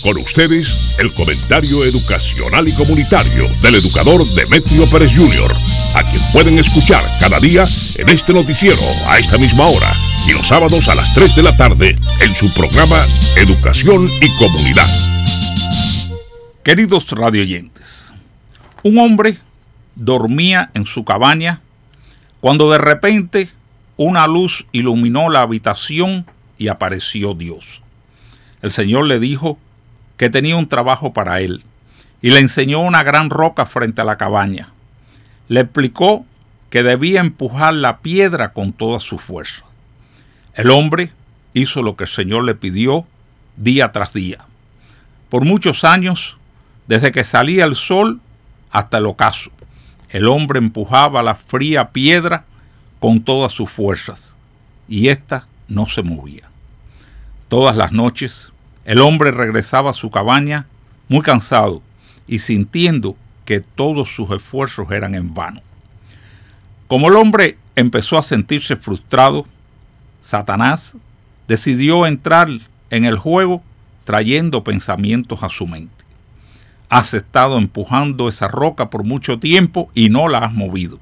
Con ustedes, el comentario educacional y comunitario del educador Demetrio Pérez Jr., a quien pueden escuchar cada día en este noticiero a esta misma hora y los sábados a las 3 de la tarde en su programa Educación y Comunidad. Queridos radioyentes, un hombre dormía en su cabaña cuando de repente una luz iluminó la habitación y apareció Dios. El Señor le dijo que tenía un trabajo para él y le enseñó una gran roca frente a la cabaña. Le explicó que debía empujar la piedra con toda su fuerza. El hombre hizo lo que el Señor le pidió día tras día. Por muchos años, desde que salía el sol hasta el ocaso, el hombre empujaba la fría piedra con todas sus fuerzas y ésta no se movía. Todas las noches, el hombre regresaba a su cabaña muy cansado y sintiendo que todos sus esfuerzos eran en vano. Como el hombre empezó a sentirse frustrado, Satanás decidió entrar en el juego trayendo pensamientos a su mente. Has estado empujando esa roca por mucho tiempo y no la has movido.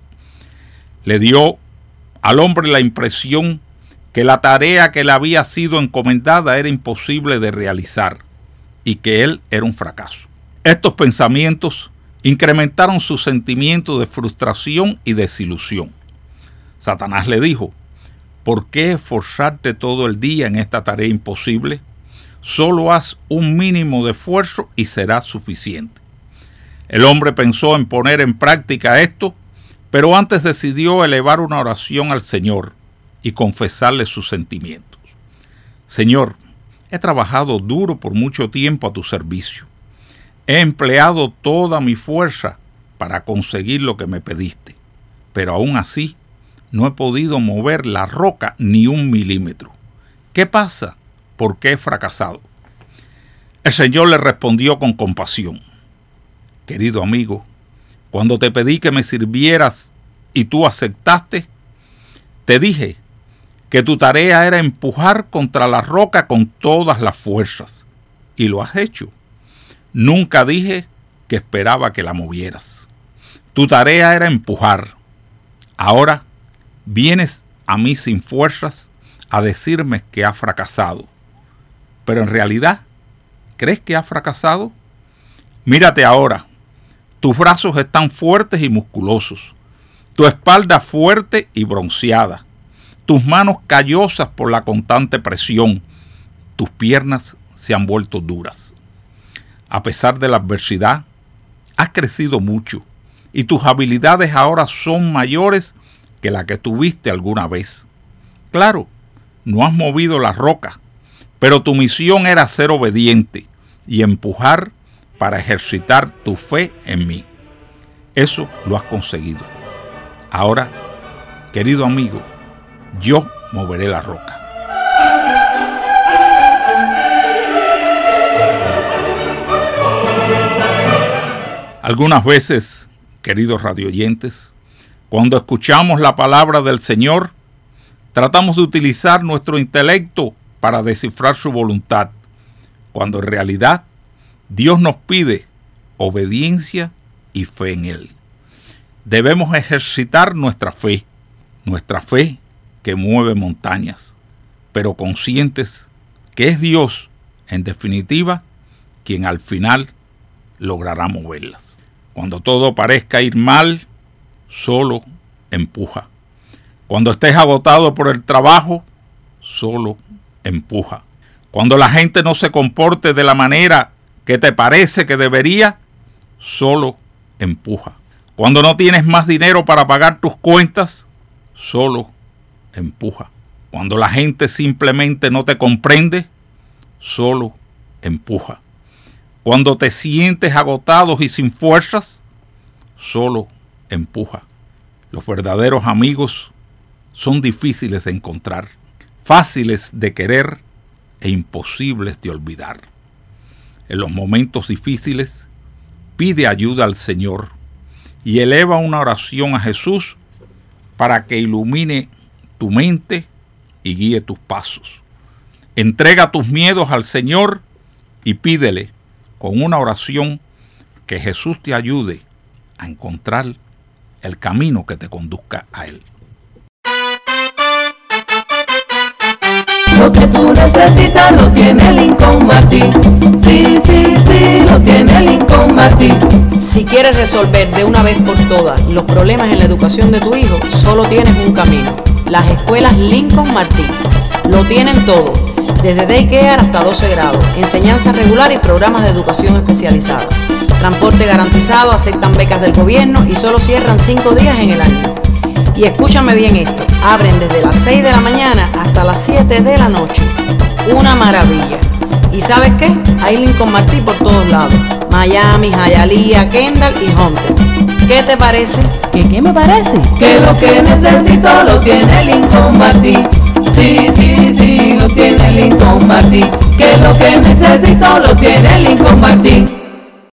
Le dio al hombre la impresión que la tarea que le había sido encomendada era imposible de realizar y que él era un fracaso. Estos pensamientos incrementaron su sentimiento de frustración y desilusión. Satanás le dijo: ¿por qué esforzarte todo el día en esta tarea imposible? Solo haz un mínimo de esfuerzo y será suficiente. El hombre pensó en poner en práctica esto, pero antes decidió elevar una oración al Señor y confesarle sus sentimientos. Señor, he trabajado duro por mucho tiempo a tu servicio. He empleado toda mi fuerza para conseguir lo que me pediste, pero aún así no he podido mover la roca ni un milímetro. ¿Qué pasa? ¿Por qué he fracasado? El Señor le respondió con compasión: querido amigo, cuando te pedí que me sirvieras y tú aceptaste, te dije que tu tarea era empujar contra la roca con todas las fuerzas, y lo has hecho. Nunca dije que esperaba que la movieras. Tu tarea era empujar. Ahora vienes a mí sin fuerzas a decirme que has fracasado. Pero en realidad, ¿crees que has fracasado? Mírate ahora. Tus brazos están fuertes y musculosos. Tu espalda fuerte y bronceada. Tus manos callosas por la constante presión. Tus piernas se han vuelto duras. A pesar de la adversidad, has crecido mucho y tus habilidades ahora son mayores que las que tuviste alguna vez. Claro, no has movido la roca, pero tu misión era ser obediente y empujar para ejercitar tu fe en mí. Eso lo has conseguido. Ahora, querido amigo, yo moveré la roca. Algunas veces, queridos radioyentes, cuando escuchamos la palabra del Señor, tratamos de utilizar nuestro intelecto para descifrar su voluntad, cuando en realidad Dios nos pide obediencia y fe en Él. Debemos ejercitar nuestra fe que mueve montañas, pero conscientes que es Dios, en definitiva, quien al final logrará moverlas. Cuando todo parezca ir mal, solo empuja. Cuando estés agotado por el trabajo, solo empuja. Cuando la gente no se comporte de la manera que te parece que debería, solo empuja. Cuando no tienes más dinero para pagar tus cuentas, solo empuja. Cuando la gente simplemente no te comprende, solo empuja. Cuando te sientes agotado y sin fuerzas, solo empuja. Los verdaderos amigos son difíciles de encontrar, fáciles de querer e imposibles de olvidar. En los momentos difíciles, pide ayuda al Señor y eleva una oración a Jesús para que ilumine tu mente y guíe tus pasos. Entrega tus miedos al Señor y pídele con una oración que Jesús te ayude a encontrar el camino que te conduzca a Él. Lo que tú necesitas lo tiene Lincoln Martin. Sí, sí, sí, lo tiene Lincoln Martin. Si quieres resolver de una vez por todas los problemas en la educación de tu hijo, solo tienes un camino: las escuelas Lincoln Martin. Lo tienen todo, desde daycare hasta 12 grados, enseñanza regular y programas de educación especializada. Transporte garantizado, aceptan becas del gobierno y solo cierran 5 días en el año. Y escúchame bien esto, abren desde las 6 de la mañana hasta las 7 de la noche. Una maravilla. ¿Y sabes qué? Hay Lincoln Martin por todos lados: Miami, Hialeah, Kendall y Hunter. ¿Qué te parece? ¿Qué me parece? Que lo que necesito lo tiene Lincoln Martin. Sí, sí, sí, lo tiene Lincoln Martin. Que lo que necesito lo tiene Lincoln Martin.